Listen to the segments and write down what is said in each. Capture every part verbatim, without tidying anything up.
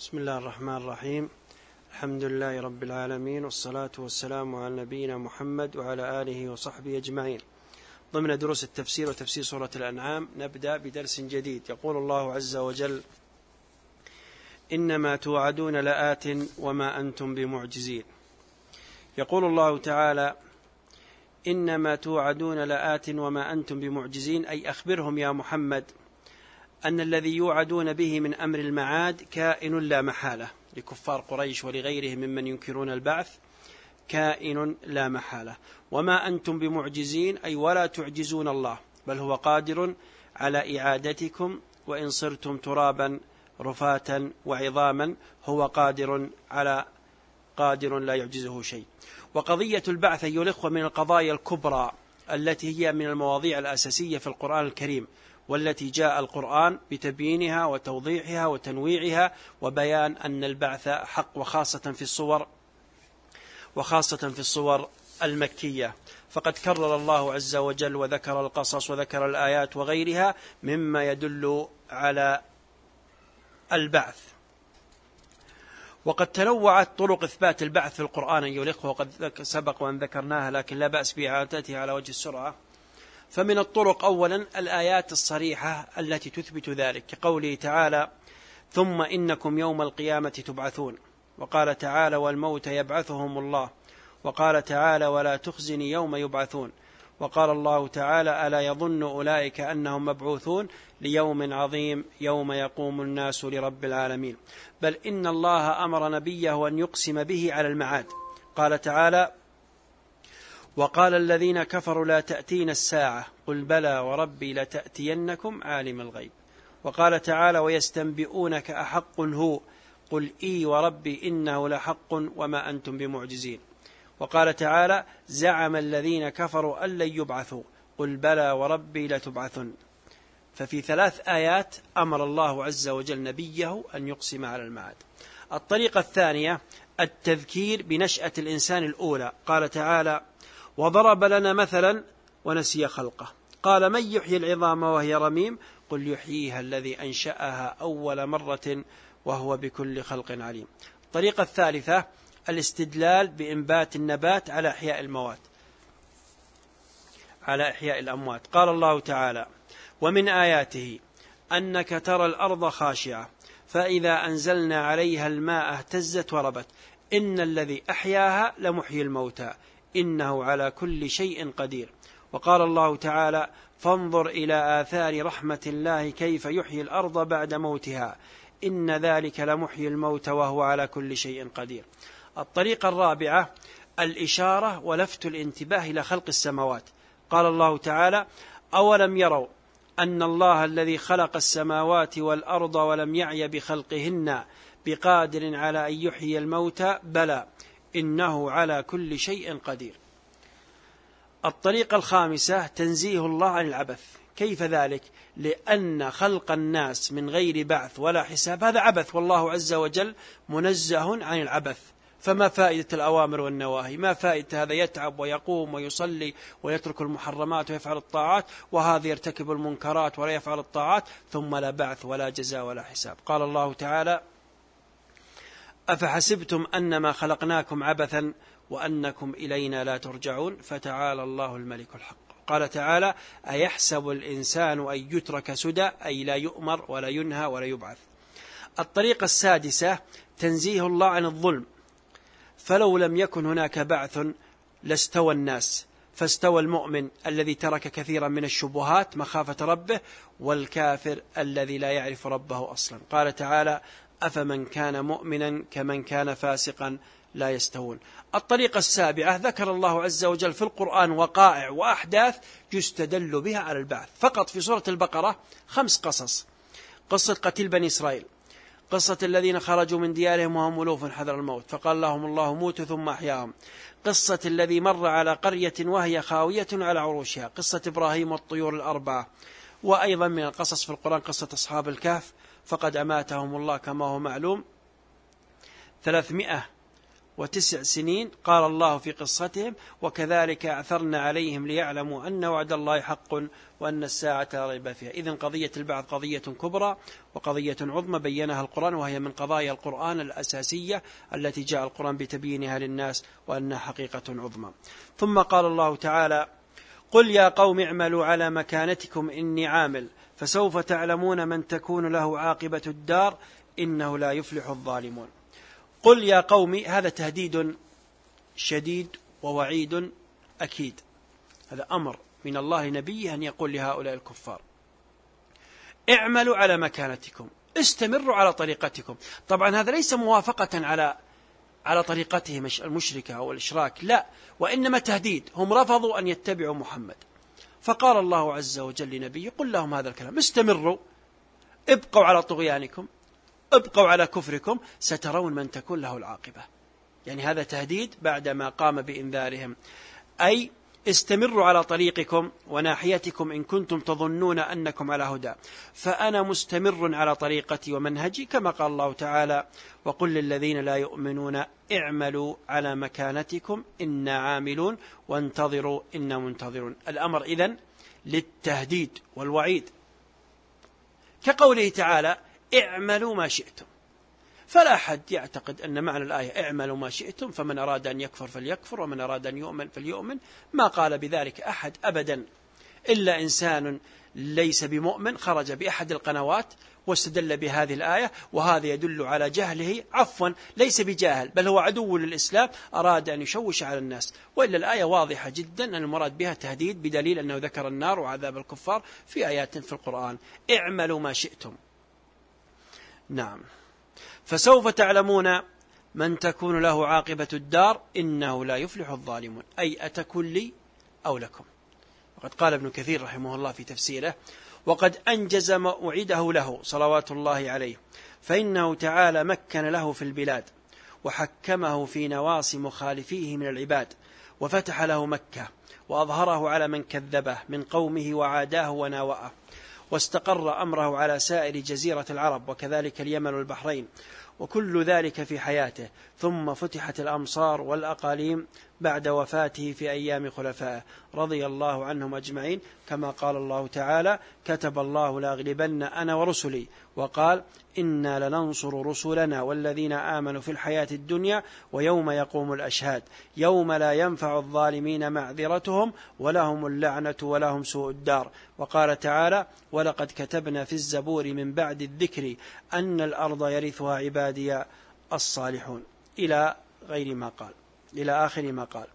بسم الله الرحمن الرحيم. الحمد لله رب العالمين، والصلاة والسلام على نبينا محمد وعلى آله وصحبه أجمعين. ضمن دروس التفسير وتفسير سورة الأنعام نبدأ بدرس جديد. يقول الله عز وجل: إنما توعدون لآت وما أنتم بمعجزين. يقول الله تعالى: إنما توعدون لآت وما أنتم بمعجزين، أي أخبرهم يا محمد أن الذي يوعدون به من أمر المعاد كائن لا محالة، لكفار قريش ولغيرهم ممن ينكرون البعث كائن لا محالة. وما أنتم بمعجزين أي ولا تعجزون الله، بل هو قادر على إعادتكم، وإن صرتم ترابا رفاتا وعظاما هو قادر على قادر لا يعجزه شيء. وقضية البعث أيها الإخوة من القضايا الكبرى التي هي من المواضيع الأساسية في القرآن الكريم، والتي جاء القرآن بتبيينها وتوضيحها وتنويعها وبيان أن البعث حق، وخاصة في الصور وخاصة في الصور المكية. فقد كرر الله عز وجل وذكر القصص وذكر الآيات وغيرها مما يدل على البعث. وقد تنوعت طرق إثبات البعث في القرآن أيها الإخوة، وقد سبق وأن ذكرناها، لكن لا بأس بإعادتها على وجه السرعة. فمن الطرق أولا الآيات الصريحة التي تثبت ذلك، كقوله تعالى: ثم إنكم يوم القيامة تبعثون. وقال تعالى: والموت يبعثهم الله. وقال تعالى: ولا تخزني يوم يبعثون. وقال الله تعالى: ألا يظن أولئك أنهم مبعوثون ليوم عظيم يوم يقوم الناس لرب العالمين. بل إن الله أمر نبيه أن يقسم به على المعاد. قال تعالى: وقال الذين كفروا لا تأتين الساعة قل بلى وربي لتأتينكم عالم الغيب. وقال تعالى: ويستنبئونك أحق هو قل إي وربي إنه لحق وما أنتم بمعجزين. وقال تعالى: زعم الذين كفروا أن لن يبعثوا قل بلى وربي لتبعثن. ففي ثلاث آيات أمر الله عز وجل نبيه أن يقسم على المعاد. الطريقة الثانية التذكير بنشأة الإنسان الأولى. قال تعالى: وضرب لنا مثلا ونسي خلقه قال من يحيي العظام وهي رميم قل يحييها الذي أنشأها أول مرة وهو بكل خلق عليم. الطريقة الثالثة الاستدلال بإنبات النبات على إحياء الموات على إحياء الأموات. قال الله تعالى: ومن آياته أنك ترى الأرض خاشعة فإذا أنزلنا عليها الماء اهتزت وربت إن الذي أحياها لمحيي الموتى إنه على كل شيء قدير. وقال الله تعالى: فانظر إلى آثار رحمة الله كيف يحيي الأرض بعد موتها إن ذلك لمحيي الموت وهو على كل شيء قدير. الطريقة الرابعة الإشارة ولفت الانتباه إلى خلق السماوات. قال الله تعالى: أولم يروا أن الله الذي خلق السماوات والأرض ولم يعي بخلقهن بقادر على أن يحيي الموتى بلى إنه على كل شيء قدير. الطريقة الخامسة تنزيه الله عن العبث. كيف ذلك؟ لأن خلق الناس من غير بعث ولا حساب هذا عبث، والله عز وجل منزه عن العبث. فما فائدة الأوامر والنواهي؟ ما فائدة هذا يتعب ويقوم ويصلي ويترك المحرمات ويفعل الطاعات، وهذا يرتكب المنكرات ولا يفعل الطاعات، ثم لا بعث ولا جزاء ولا حساب. قال الله تعالى: أفحسبتم أنما خلقناكم عبثا وأنكم إلينا لا ترجعون فتعالى الله الملك الحق. قال تعالى: أيحسب الإنسان أن يترك سدى أي لا يؤمر ولا ينهى ولا يبعث. الطريقة السادسة تنزيه الله عن الظلم. فلو لم يكن هناك بعث لاستوى الناس، فاستوى المؤمن الذي ترك كثيرا من الشبهات مخافة ربه، والكافر الذي لا يعرف ربه أصلا. قال تعالى: أفمن كان مؤمنا كمن كان فاسقا لا يستوون. الطريقة السابعة ذكر الله عز وجل في القرآن وقائع وأحداث يستدل بها على البعث. فقط في سورة البقرة خمس قصص: قصة قتيل بني إسرائيل، قصة الذين خرجوا من ديارهم وهم ألوف حذر الموت فقال لهم الله موتوا ثم أحياهم، قصة الذي مر على قرية وهي خاوية على عروشها، قصة إبراهيم والطيور الأربعة. وأيضا من القصص في القرآن قصة أصحاب الكهف فقد أماتهم الله كما هو معلوم ثلاثمائة وتسع سنين قال الله في قصتهم وكذلك أعثرنا عليهم ليعلموا أن وعد الله حق وأن الساعة لا ريب فيها. إذن قضية البعث قضية كبرى وقضية عظمى بينها القرآن، وهي من قضايا القرآن الأساسية التي جاء القرآن بتبيينها للناس وأنها حقيقة عظمى. ثم قال الله تعالى قل يا قوم اعملوا على مكانتكم إني عامل فسوف تعلمون من تكون له عاقبة الدار إنه لا يفلح الظالمون. قل يا قوم هذا تهديد شديد ووعيد أكيد، هذا أمر من الله نبيه أن يقول لهؤلاء الكفار اعملوا على مكانتكم، استمروا على طريقتكم. طبعا هذا ليس موافقة على على طريقتهم المشركة أو الإشراك، لا، وإنما تهديد. هم رفضوا أن يتبعوا محمد، فقال الله عز وجل لنبيه قل لهم هذا الكلام استمروا، ابقوا على طغيانكم، ابقوا على كفركم، سترون من تكون له العاقبة. يعني هذا تهديد بعدما قام بإنذارهم، أي استمروا على طريقكم وناحيتكم إن كنتم تظنون أنكم على هدى، فأنا مستمر على طريقتي ومنهجي، كما قال الله تعالى وقل للذين لا يؤمنون اعملوا على مكانتكم إنا عاملون وانتظروا إنا منتظرون. الأمر إذن للتهديد والوعيد، كقوله تعالى اعملوا ما شئتم، فلا أحد يعتقد أن معنى الآية اعملوا ما شئتم فمن أراد أن يكفر فليكفر ومن أراد أن يؤمن فليؤمن، ما قال بذلك أحد أبدا إلا إنسان ليس بمؤمن خرج بأحد القنوات واستدل بهذه الآية، وهذا يدل على جهله، عفوا ليس بجاهل بل هو عدو للإسلام أراد أن يشوش على الناس، وإلا الآية واضحة جدا أن المراد بها تهديد، بدليل أنه ذكر النار وعذاب الكفار في آيات في القرآن. اعملوا ما شئتم، نعم، فسوف تعلمون من تكون له عاقبة الدار إنه لا يفلح الظالمون، أي أتكون لي أو لكم. وقد قال ابن كثير رحمه الله في تفسيره وقد أنجز موعده له صلوات الله عليه، فإنه تعالى مكن له في البلاد وحكمه في نواصي مخالفيه من العباد، وفتح له مكة وأظهره على من كذبه من قومه وعاداه وناوأه، واستقر أمره على سائر جزيرة العرب وكذلك اليمن والبحرين، وكل ذلك في حياته. ثم فتحت الأمصار والأقاليم بعد وفاته في أيام خلفائه رضي الله عنهم أجمعين، كما قال الله تعالى كتب الله لأغلبن أنا ورسلي، وقال إنا لننصر رسلنا والذين آمنوا في الحياة الدنيا ويوم يقوم الأشهاد يوم لا ينفع الظالمين معذرتهم ولهم اللعنة ولهم سوء الدار. وقال تعالى ولقد كتبنا في الزبور من بعد الذكر أن الأرض يرثها عبادي الصالحون، إلى غير ما قال، إلى آخر ما قال.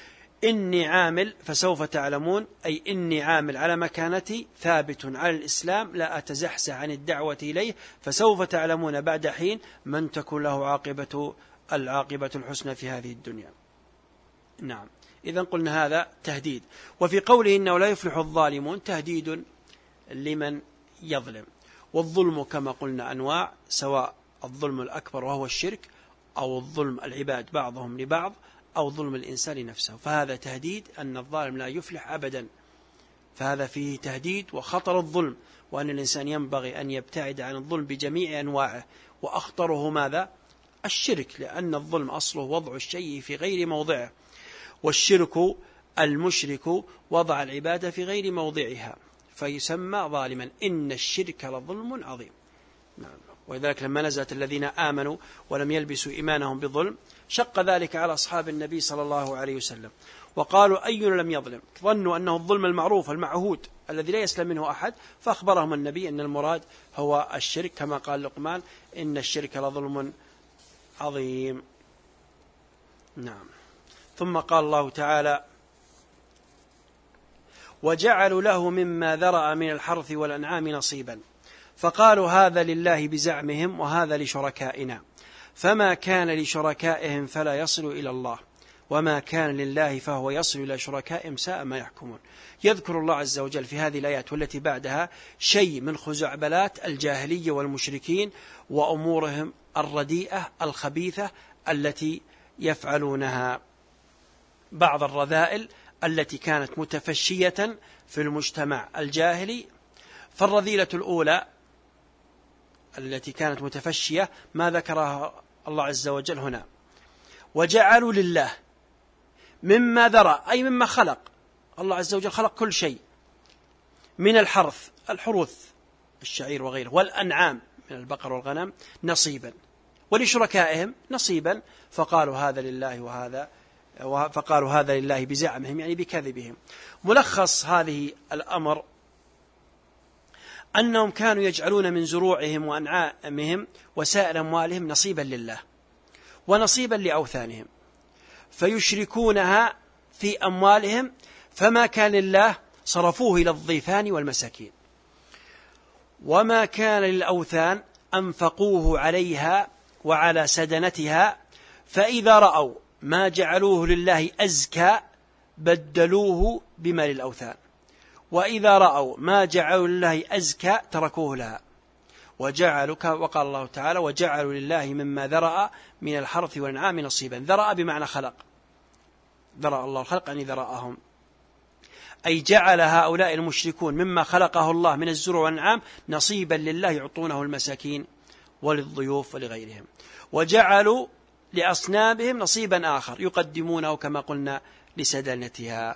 إني عامل فسوف تعلمون، أي إني عامل على مكانتي ثابت على الإسلام لا أتزحزح عن الدعوة إليه، فسوف تعلمون بعد حين من تكون له عاقبة العاقبة الحسنى في هذه الدنيا. نعم، إذن قلنا هذا تهديد. وفي قوله إنه لا يفلح الظالمون تهديد لمن يظلم، والظلم كما قلنا أنواع، سواء الظلم الأكبر وهو الشرك، أو الظلم العباد بعضهم لبعض، أو ظلم الإنسان لنفسه، فهذا تهديد أن الظالم لا يفلح أبدا، فهذا فيه تهديد وخطر الظلم، وأن الإنسان ينبغي أن يبتعد عن الظلم بجميع أنواعه، وأخطره ماذا؟ الشرك، لأن الظلم أصله وضع الشيء في غير موضعه، والشرك المشرك وضع العبادة في غير موضعها فيسمى ظالما، إن الشرك لظلم عظيم. نعم. ولذلك لما نزلت الذين آمنوا ولم يلبسوا إيمانهم بظلم شق ذلك على أصحاب النبي صلى الله عليه وسلم، وقالوا أينا لم يظلم، ظنوا أنه الظلم المعروف المعهود الذي لا يسلم منه أحد، فأخبرهم النبي أن المراد هو الشرك، كما قال لقمان إن الشرك لظلم عظيم. نعم. ثم قال الله تعالى وجعلوا له مما ذرأ من الحرث والأنعام نصيبا، فقالوا هذا لله بزعمهم وهذا لشركائنا، فما كان لشركائهم فلا يصل إلى الله، وما كان لله فهو يصل إلى شركائهم ساء ما يحكمون. يذكر الله عز وجل في هذه الآيات والتي بعدها شيء من خزعبلات الجاهلية والمشركين وأمورهم الرديئة الخبيثة التي يفعلونها، بعض الرذائل التي كانت متفشية في المجتمع الجاهلي. فالرذيلة الأولى التي كانت متفشية ما ذكرها الله عز وجل هنا، وجعلوا لله مما ذرأ أي مما خلق. الله عز وجل خلق كل شيء من الحرث الحروث الشعير وغيره والأنعام من البقر والغنم نصيبا، ولشركائهم نصيبا، فقالوا هذا لله وهذا فقالوا هذا لله بزعمهم يعني بكذبهم. ملخص هذه الأمر أنهم كانوا يجعلون من زروعهم وأنعامهم وسائر أموالهم نصيبا لله ونصيبا لأوثانهم، فيشركونها في أموالهم، فما كان لله صرفوه إلى الضيفان والمساكين، وما كان للأوثان أنفقوه عليها وعلى سدنتها، فإذا رأوا ما جعلوه لله أزكى بدلوه بما للأوثان، وإذا رأوا ما جعلوا لله أزكى تركوه لها وجعلوا. وقال الله تعالى وجعلوا لله مما ذرأ من الحرث والأنعام نصيبا. ذرأ بمعنى خلق، ذرأ الله الخلق يعني ذرأهم، أي جعل هؤلاء المشركون مما خلقه الله من الزروع والأنعام نصيبا لله يعطونه المساكين وللضيوف ولغيرهم، وجعلوا لأصنامهم نصيبا آخر يقدمونه كما قلنا لسدنتها،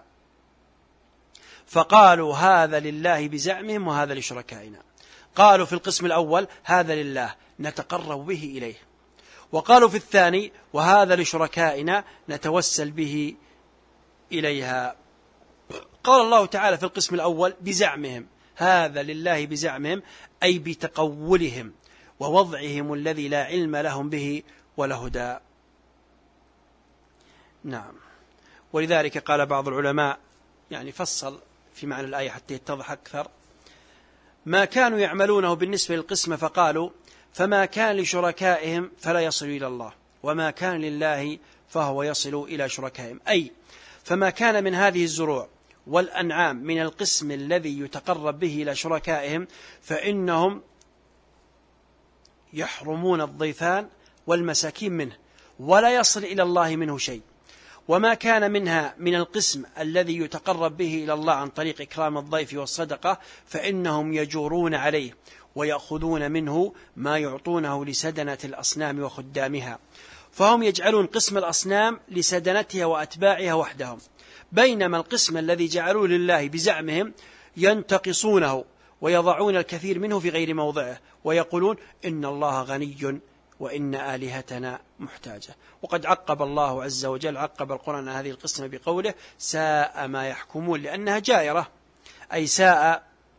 فقالوا هذا لله بزعمهم وهذا لشركائنا. قالوا في القسم الأول هذا لله نتقرب به إليه، وقالوا في الثاني وهذا لشركائنا نتوسل به إليها. قال الله تعالى في القسم الأول بزعمهم، هذا لله بزعمهم أي بتقولهم ووضعهم الذي لا علم لهم به ولا هدى. نعم، ولذلك قال بعض العلماء يعني فصل في معنى الآية حتى يتضح أكثر ما كانوا يعملونه بالنسبة للقسمة، فقالوا فما كان لشركائهم فلا يصل إلى الله، وما كان لله فهو يصل إلى شركائهم، أي فما كان من هذه الزروع والأنعام من القسم الذي يتقرب به إلى شركائهم فإنهم يحرمون الضيفان والمساكين منه ولا يصل إلى الله منه شيء، وما كان منها من القسم الذي يتقرب به إلى الله عن طريق إكرام الضيف والصدقة فإنهم يجورون عليه ويأخذون منه ما يعطونه لسدنة الأصنام وخدامها، فهم يجعلون قسم الأصنام لسدنتها وأتباعها وحدهم، بينما القسم الذي جعلوه لله بزعمهم ينتقصونه ويضعون الكثير منه في غير موضعه، ويقولون إن الله غني وإن آلهتنا محتاجة. وقد عقب الله عز وجل عقب القرآن هذه القسمة بقوله ساء ما يحكمون، لأنها جائرة، أي ساء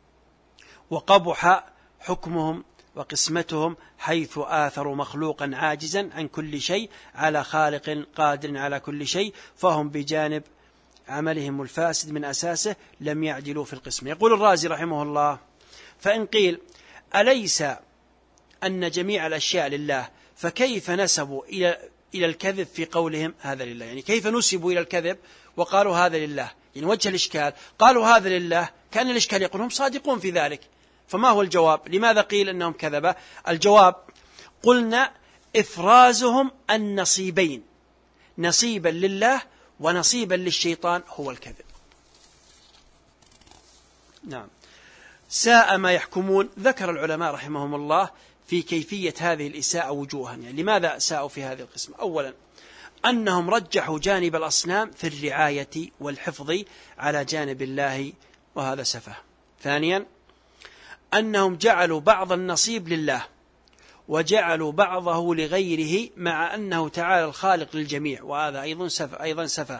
وقبح حكمهم وقسمتهم، حيث آثروا مخلوقا عاجزا عن كل شيء على خالق قادر على كل شيء، فهم بجانب عملهم الفاسد من أساسه لم يعدلوا في القسم. يقول الرازي رحمه الله فإن قيل أليس أن جميع الأشياء لله فكيف نسبوا إلى إلى الكذب في قولهم هذا لله، يعني كيف نسبوا إلى الكذب وقالوا هذا لله، يعني وجه الإشكال قالوا هذا لله كان الإشكال يقول هم صادقون في ذلك، فما هو الجواب؟ لماذا قيل أنهم كذبة؟ الجواب قلنا إفرازهم النصيبين، نصيبا لله ونصيبا للشيطان هو الكذب. نعم. ساء ما يحكمون، ذكر العلماء رحمهم الله في كيفية هذه الإساءة وجوها، يعني لماذا ساءوا في هذه القسم؟ أولا أنهم رجحوا جانب الأصنام في الرعاية والحفظ على جانب الله، وهذا سفه. ثانيا أنهم جعلوا بعض النصيب لله وجعلوا بعضه لغيره مع أنه تعالى الخالق للجميع، وهذا أيضا سفه, أيضا سفه.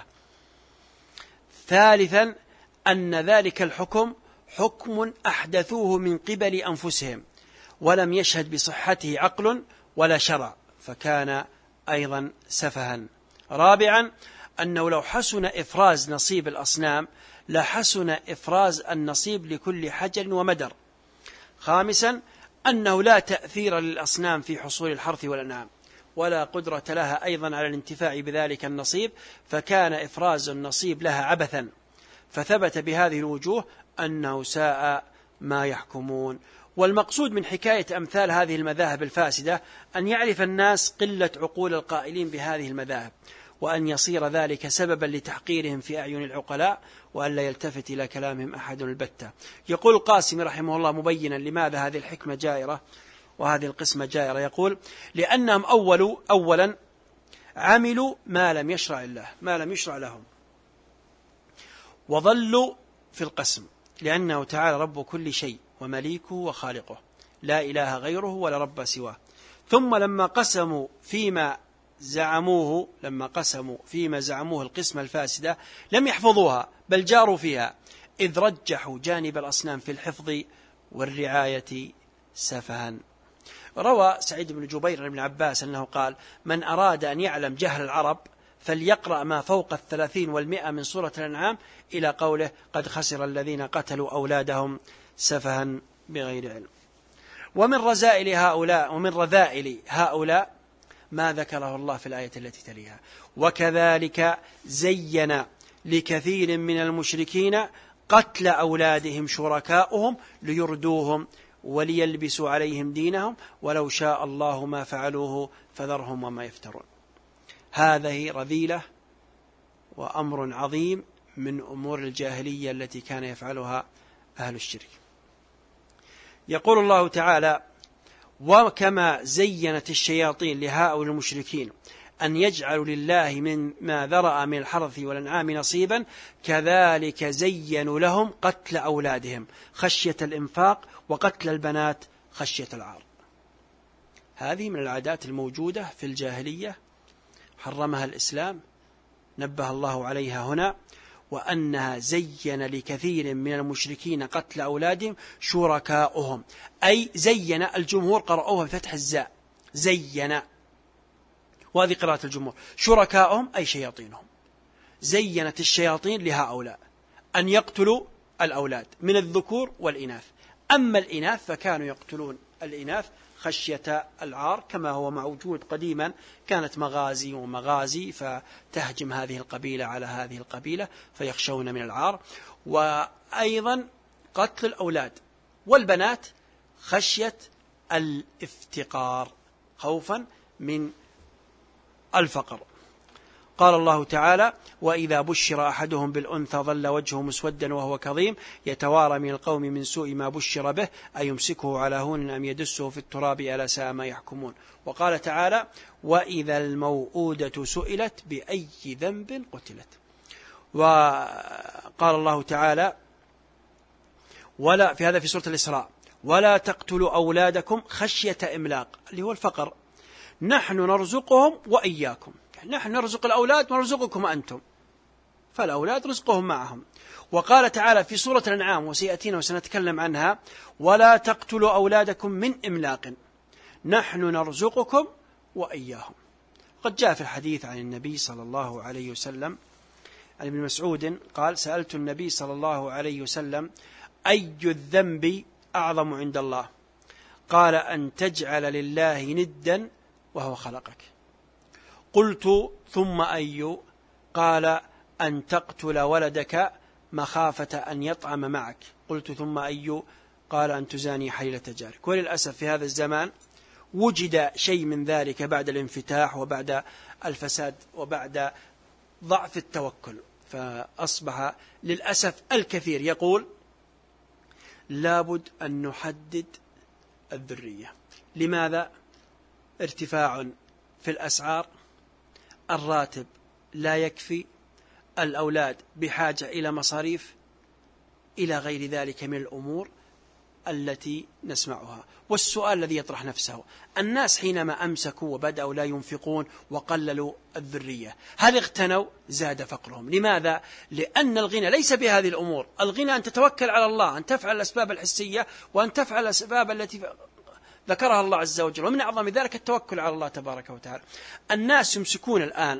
ثالثا أن ذلك الحكم حكم أحدثوه من قبل أنفسهم ولم يشهد بصحته عقل ولا شرع، فكان أيضا سفها. رابعا أنه لو حسن إفراز نصيب الأصنام لحسن إفراز النصيب لكل حجر ومدر. خامسا أنه لا تأثير للأصنام في حصول الحرث والأنعام ولا قدرة لها أيضا على الانتفاع بذلك النصيب، فكان إفراز النصيب لها عبثا، فثبت بهذه الوجوه أنه ساء ما يحكمون. والمقصود من حكاية أمثال هذه المذاهب الفاسدة أن يعرف الناس قلة عقول القائلين بهذه المذاهب، وأن يصير ذلك سببا لتحقيرهم في أعين العقلاء، وأن لا يلتفت إلى كلامهم أحد البتة. يقول القاسم رحمه الله مبينا لماذا هذه الحكمة جائرة وهذه القسمة جائرة، يقول لأنهم أول أولا عملوا ما لم يشرع الله، ما لم يشرع لهم، وظلوا في القسم، لأنه تعالى رب كل شيء ومليكه وخالقه، لا إله غيره ولا رب سواه. ثم لما قسموا فيما زعموه لما قسموا فيما زعموه القسمة الفاسدة لم يحفظوها بل جاروا فيها، إذ رجحوا جانب الأصنام في الحفظ والرعاية سفها. روى سعيد بن جبير بن عباس أنه قال: من أراد أن يعلم جهل العرب فليقرأ ما فوق الثلاثين والمئة من سورة الأنعام إلى قوله: قد خسر الذين قتلوا أولادهم سفها بغير علم. ومن رذائل هؤلاء ومن رذائل هؤلاء ما ذكره الله في الآية التي تليها: وكذلك زين لكثير من المشركين قتل أولادهم شركاؤهم ليردوهم وليلبسوا عليهم دينهم ولو شاء الله ما فعلوه فذرهم وما يفترون. هذه رذيلة وأمر عظيم من أمور الجاهلية التي كان يفعلها أهل الشرك. يقول الله تعالى: وكما زينت الشياطين لهؤلاء المشركين أن يجعلوا لله من ما ذرأ من الحرث والأنعام نصيبا، كذلك زينوا لهم قتل أولادهم خشية الإنفاق وقتل البنات خشية العار. هذه من العادات الموجودة في الجاهلية حرمها الإسلام، نبه الله عليها هنا، وأنها زين لكثير من المشركين قتل أولادهم شركاؤهم، أي زين. الجمهور قرأوها بفتح الزاء، زين، وهذه قراءة الجمهور. شركاؤهم أي شياطينهم، زينت الشياطين لهؤلاء أن يقتلوا الأولاد من الذكور والإناث. أما الإناث فكانوا يقتلون الإناث خشية العار، كما هو موجود قديما، كانت مغازي ومغازي فتهجم هذه القبيلة على هذه القبيلة فيخشون من العار. وأيضا قتل الأولاد والبنات خشية الافتقار، خوفا من الفقر. قال الله تعالى: وإذا بشر أحدهم بالأنثى ظل وجهه مسودا وهو كظيم يتوارى من القوم من سوء ما بشر به أيمسكه على هون أم يدسه في التراب ألا ساء ما يحكمون. وقال تعالى: وإذا الموءودة سئلت بأي ذنب قتلت. وقال الله تعالى ولا في هذا في سورة الإسراء: ولا تقتلوا أولادكم خشية إملاق، اللي هو الفقر، نحن نرزقهم وإياكم، نحن نرزق الأولاد ونرزقكم أنتم، فالأولاد رزقهم معهم. وقال تعالى في سورة الأنعام وسيأتينا وسنتكلم عنها: ولا تقتلوا أولادكم من إملاق نحن نرزقكم وإياهم. قد جاء في الحديث عن النبي صلى الله عليه وسلم عن ابن مسعود قال: سألت النبي صلى الله عليه وسلم: أي الذنب أعظم عند الله؟ قال: أن تجعل لله ندا وهو خلقك. قلت: ثم أي؟ قال: أن تقتل ولدك مخافة أن يطعم معك. قلت: ثم أي؟ قال: أن تزاني حليلة جارك. وللأسف في هذا الزمان وجد شيء من ذلك بعد الانفتاح وبعد الفساد وبعد ضعف التوكل، فأصبح للأسف الكثير يقول: لابد أن نحدد الذرية. لماذا؟ ارتفاع في الأسعار، الراتب لا يكفي، الأولاد بحاجة إلى مصاريف، إلى غير ذلك من الأمور التي نسمعها. والسؤال الذي يطرح نفسه: الناس حينما أمسكوا وبدأوا لا ينفقون وقللوا الذرية، هل اغتنوا؟ زاد فقرهم. لماذا؟ لأن الغنى ليس بهذه الأمور. الغنى أن تتوكل على الله، أن تفعل الأسباب الحسية وأن تفعل الأسباب التي ذكرها الله عز وجل، ومن أعظم ذلك التوكل على الله تبارك وتعالى. الناس يمسكون الآن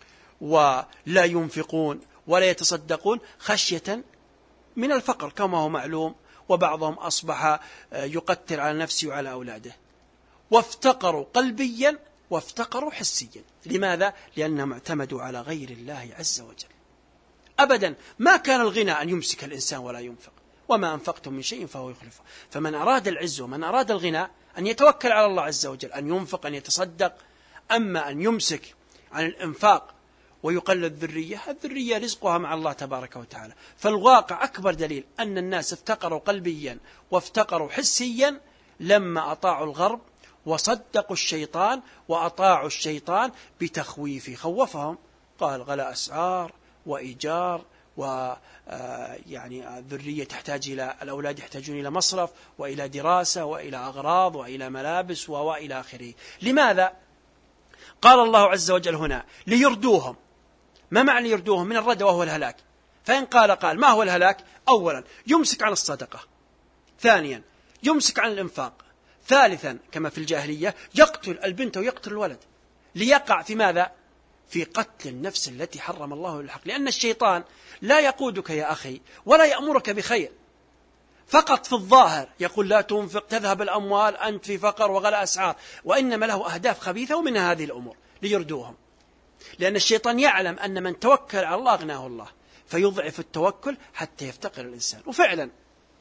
ولا ينفقون ولا يتصدقون خشية من الفقر كما هو معلوم، وبعضهم أصبح يقتل على نفسه وعلى أولاده، وافتقروا قلبيا وافتقروا حسيا. لماذا؟ لأنهم اعتمدوا على غير الله عز وجل. أبدا ما كان الغنى أن يمسك الإنسان ولا ينفق، وما أنفقتم من شيء فهو يخلفه. فمن أراد العز ومن أراد الغنى أن يتوكل على الله عز وجل، أن ينفق، أن يتصدق. أما أن يمسك عن الإنفاق ويقلل الذرية، الذرية رزقها مع الله تبارك وتعالى. فالواقع أكبر دليل أن الناس افتقروا قلبيا وافتقروا حسيا لما أطاعوا الغرب وصدقوا الشيطان وأطاعوا الشيطان بتخويفه، خوفهم، قال غلاء أسعار وإيجار، و يعني الذرية تحتاج إلى الأولاد يحتاجون إلى مصرف وإلى دراسة وإلى أغراض وإلى ملابس وإلى آخره. لماذا؟ قال الله عز وجل هنا ليردوهم. ما معنى يردوهم؟ من الردى وهو الهلاك. فإن قال قال ما هو الهلاك؟ أولا يمسك عن الصدقة، ثانيا يمسك عن الإنفاق، ثالثا كما في الجاهلية يقتل البنت ويقتل الولد، ليقع في ماذا؟ في قتل النفس التي حرم الله بالحق. لأن الشيطان لا يقودك يا أخي ولا يأمرك بخير، فقط في الظاهر يقول لا تنفق تذهب الأموال أنت في فقر وغلاء أسعار، وإنما له أهداف خبيثة ومن هذه الأمور ليردوهم. لأن الشيطان يعلم أن من توكل على الله أغناه الله، فيضعف التوكل حتى يفتقر الإنسان. وفعلا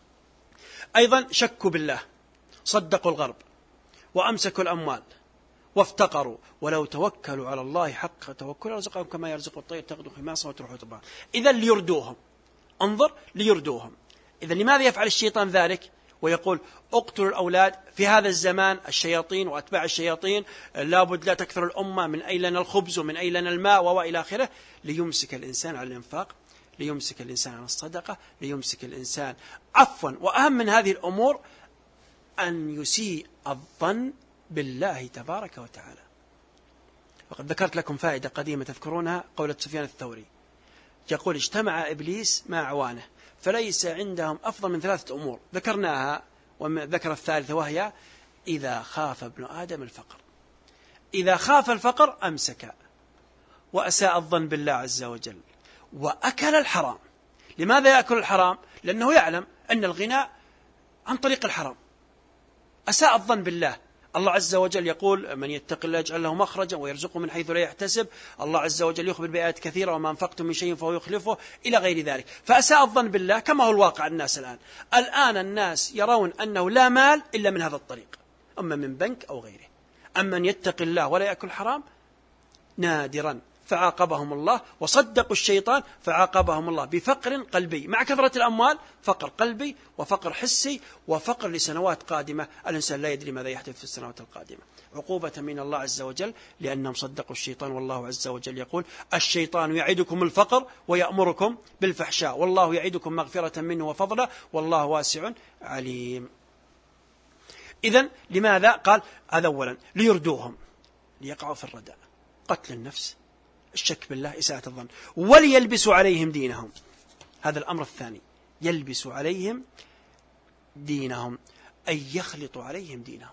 أيضا شكوا بالله، صدقوا الغرب وأمسكوا الأموال وافتقروا، ولو توكلوا على الله حق توكل رزقهم كما يرزق الطير تغدو خماصا وتروح طبعا. إذا ليردوهم، انظر ليردوهم. إذا لماذا يفعل الشيطان ذلك ويقول اقتلوا الأولاد في هذا الزمان؟ الشياطين وأتباع الشياطين لابد لا تكثر الأمة، من أين لنا الخبز ومن أين لنا الماء وإلى آخره، ليمسك الإنسان على الإنفاق، ليمسك الإنسان عن الصدقة، ليمسك الإنسان عفوا. وأهم من هذه الأمور أن يسيء الظن بالله تبارك وتعالى. وقد ذكرت لكم فائدة قديمة تذكرونها، قولة سفيان الثوري يقول اجتمع إبليس مع عوانه فليس عندهم أفضل من ثلاثة أمور ذكرناها، وذكر الثالثة وهي إذا خاف ابن آدم الفقر. إذا خاف الفقر أمسك وأساء الظن بالله عز وجل وأكل الحرام. لماذا يأكل الحرام؟ لأنه يعلم أن الغناء عن طريق الحرام، أساء الظن بالله. الله عز وجل يقول من يتق الله يجعل له مخرجا ويرزقه من حيث لا يحتسب. الله عز وجل يخبر بآيات كثيرة وما أنفقتم من شيء فهو يخلفه إلى غير ذلك. فأساء الظن بالله كما هو الواقع الناس الآن. الآن الناس يرون أنه لا مال إلا من هذا الطريق، أما من بنك أو غيره. أما من يتق الله ولا يأكل حرام نادرا فعاقبهم الله، وصدقوا الشيطان فعاقبهم الله بفقر قلبي مع كثرة الأموال، فقر قلبي وفقر حسي وفقر لسنوات قادمة. الإنسان لا يدري ماذا يحدث في السنوات القادمة، عقوبة من الله عز وجل لأنهم صدقوا الشيطان. والله عز وجل يقول الشيطان يعدكم الفقر ويأمركم بالفحشاء والله يعدكم مغفرة منه وفضلا والله واسع عليم. إذن لماذا قال هذا؟ أولا ليردوهم، ليقعوا في الرداء، قتل النفس، الشك بالله، إساءة الظن، وليلبسوا عليهم دينهم. هذا الأمر الثاني، يلبسوا عليهم دينهم أي يخلط عليهم دينهم.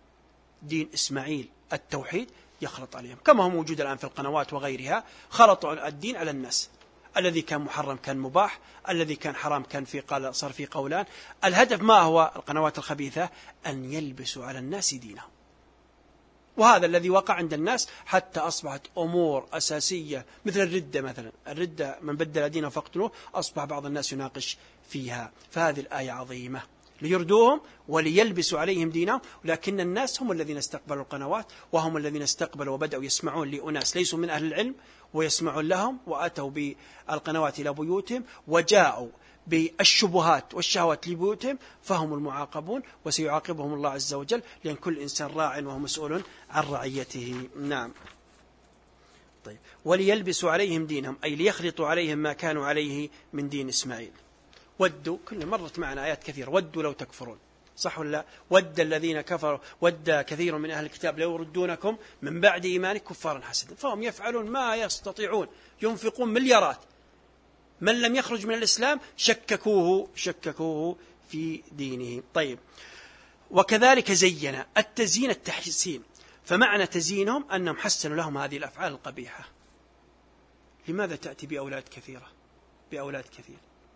دين إسماعيل التوحيد يخلط عليهم كما هو موجود الآن في القنوات وغيرها. خلطوا الدين على الناس، الذي كان محرم كان مباح، الذي كان حرام كان في قال صار في قولان. الهدف ما هو القنوات الخبيثة؟ أن يلبسوا على الناس دينهم. وهذا الذي وقع عند الناس حتى أصبحت أمور أساسية مثل الردة مثلا، الردة من بدل دينه فاقتلوه، أصبح بعض الناس يناقش فيها. فهذه الآية عظيمة، ليردوهم وليلبسوا عليهم دينهم. لكن الناس هم الذين استقبلوا القنوات، وهم الذين استقبلوا وبدأوا يسمعون لأناس ليسوا من أهل العلم ويسمعون لهم، وأتوا بالقنوات إلى بيوتهم وجاءوا بالشبهات والشهوات لبيوتهم، فهم المعاقبون وسيعاقبهم الله عز وجل، لأن كل إنسان راع وهو مسؤول عن رعيته. نعم. طيب، وليلبسوا عليهم دينهم أي ليخلطوا عليهم ما كانوا عليه من دين إسماعيل. ودوا، كل مرت معنا آيات كثيرة، ودوا لو تكفرون، صح ولا؟ ود الذين كفروا، ود كثير من أهل الكتاب لو يردونكم من بعد إيمانكم كفارا حسدا. فهم يفعلون ما يستطيعون، ينفقون مليارات. من لم يخرج من الإسلام شككوه شككوه في دينه. طيب، وكذلك زين التزيين التحسين. فمعنى تزيينهم أنهم حسنوا لهم هذه الأفعال القبيحة. لماذا تأتي بأولاد كثيرة بأولاد كثير؟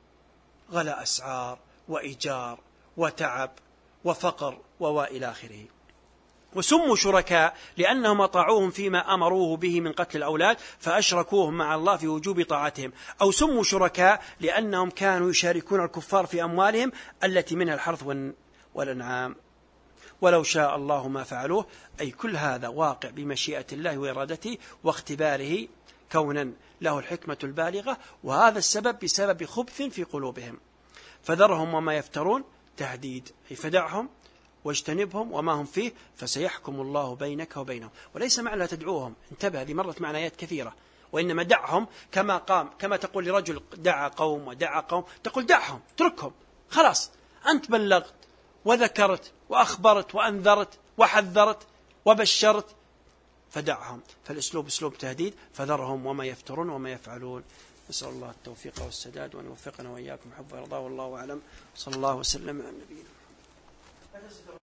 غلاء أسعار وإيجار وتعب وفقر وإلى آخره. وسموا شركاء لأنهم أطاعوهم فيما أمروه به من قتل الأولاد فأشركوهم مع الله في وجوب طاعتهم، أو سموا شركاء لأنهم كانوا يشاركون الكفار في أموالهم التي منها الحرث والأنعام ولو شاء الله ما فعلوه. أي كل هذا واقع بمشيئة الله وإرادته واختباره كونا له الحكمة البالغة، وهذا السبب بسبب خبث في قلوبهم. فذرهم وما يفترون، تهديد، أي فدعهم واجتنبهم وما هم فيه فسيحكم الله بينك وبينهم. وليس معنى لا تدعوهم، انتبه، هذه مرت معنا آيات كثيرة، وإنما دعهم كما قام، كما تقول لرجل دعا قوم ودعا قوم، تقول دعهم، تركهم، خلاص أنت بلغت وذكرت وأخبرت وأنذرت وحذرت وبشرت، فدعهم. فالأسلوب أسلوب تهديد، فذرهم وما يفترون وما يفعلون. نسأل الله التوفيق والسداد وأن يوفقنا وإياكم حب ورضاه، والله أعلم. صلى الله وسلم على نبينا.